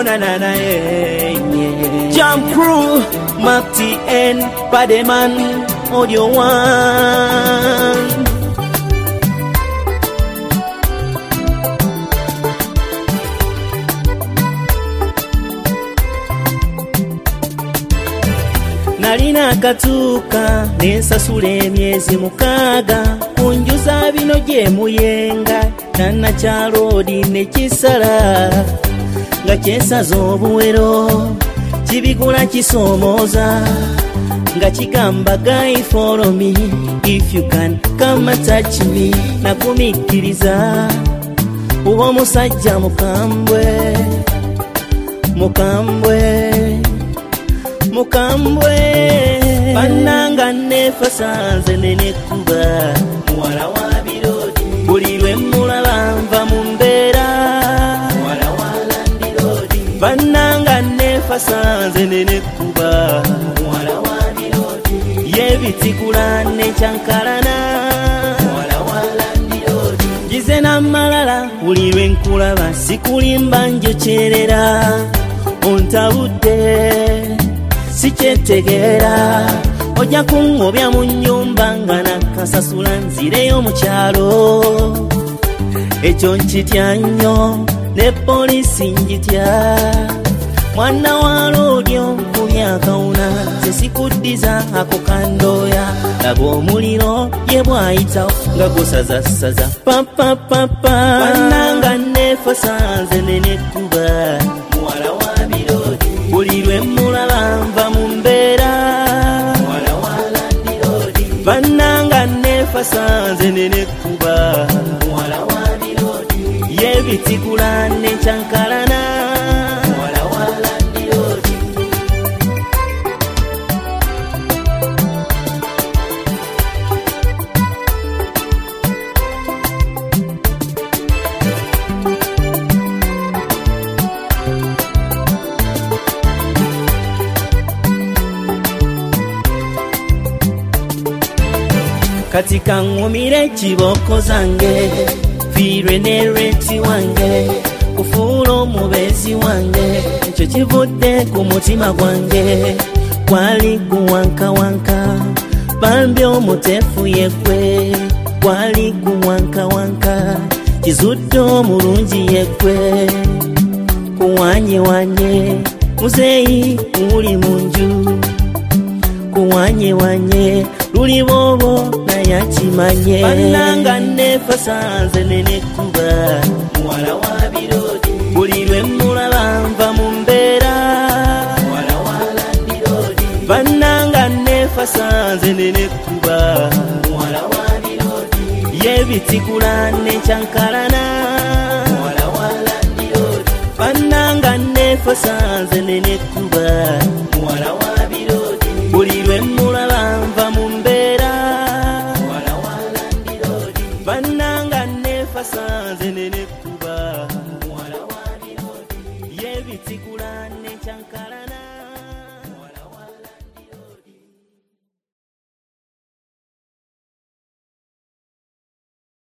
bonana naye. Jump Crew, Mac TN, Pademan, Audio One. Nalina katuka nensasula emyezi 6 kunjuza bino gye muyenga nana kyaloodi nekisala nga kyesaza obuwero kibigula kisomooza nga kigamba guy follow me if you can come and touch me nakumikkiriza uba omusajja mukambwe bannanga nefasanze nenekuba muwala wa birodi buli lwe mulaba nva mu mbeera muwala wa landirodi bannanga nefasanze nenekuba muwala wa birodi yebitikula nekyankalana muwala wa landirodi ngize namalala buli lwe nkulaba sikulimba njokyerera ontabudde sikyetegeera ojja kuŋŋobya mu nnyumba nga nakasasula nzireyo mu kyalo ekyo nkitya nnyo ne poliisi njitya mwana wa loodyo nkubya akawuna ze sikuddiza ako kandooya laba omuliro ye bwayitawo nga gusazasaza papapapa bannanga nefasanze nenekuba muwala wa birodi buli lwe mulaba nva mu mbeera muwala wa landirodi bannanga nefasanze nenekuba muwala wa birodi yebitikula nekyankalana muwala wa landirodi kati kaŋŋumire ekiboko zange fiirwe ne reti wange kufuula omubeezi wange ekyo kivudde ku mutima gwange gwali guwankawanka bambi omuteefu yegwe gwali guwankawanka kizudde omulungi yegwe kuwanyewanye muzeeyi muli mu nju kuwanyewanye luli bobo naye akimanye bannanga nefasanze nenekuba muwala wa birodi buli lwe mulaba nva mu mbeera muwala wa landirodi bannanga nefasanze nenekuba muwala wa birodi yebitikula nekyankalana muwala wa landirodi bannanga nefasanze nenekuba muwala wa birodi buli lwe mulaba nva mu mbeera muwala wa landirodi bannanga nefasanze nenekuba muwala wa birodi yebitikula nekyankala